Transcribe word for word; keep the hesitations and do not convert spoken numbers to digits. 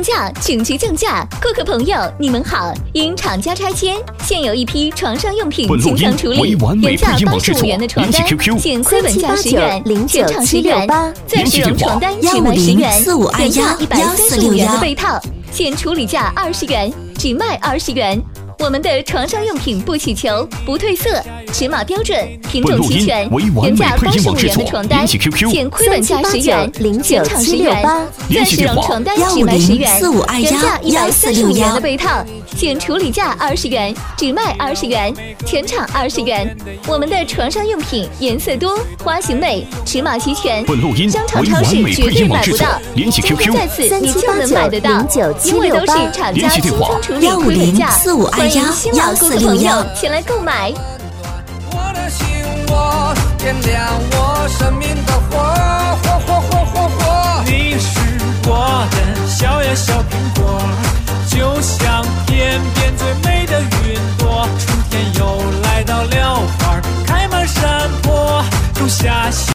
价，紧急降价！顾客朋友，你们好！因厂家拆迁，现有一批床上用品清仓处理，原价八十五元的床单，现亏本价十元，全场十元；钻石绒床单只卖十元，原价一百三十五元的被套，现处理价二十元，只卖二十元。我们的床上用品不起球，不褪色，尺码标准，品种齐全，原价八十五元的床单，现亏本价十元，全场十元；钻石绒床单只卖十元，原价一百三十五元的被套，现处理价二十元，只卖二十元，全场二十元。我们的床上用品颜色多，花型美，尺码齐全，商场超市绝对买不到，今天在此你就能买得到，因为都是厂家清仓处理亏本价。欢迎新老顾客朋友前来购买。 我的心，我点亮我生命的火，火火火火火。 你是我的小呀小苹果，就像天边最美的云朵。春天又来到了花，开满山坡，种下。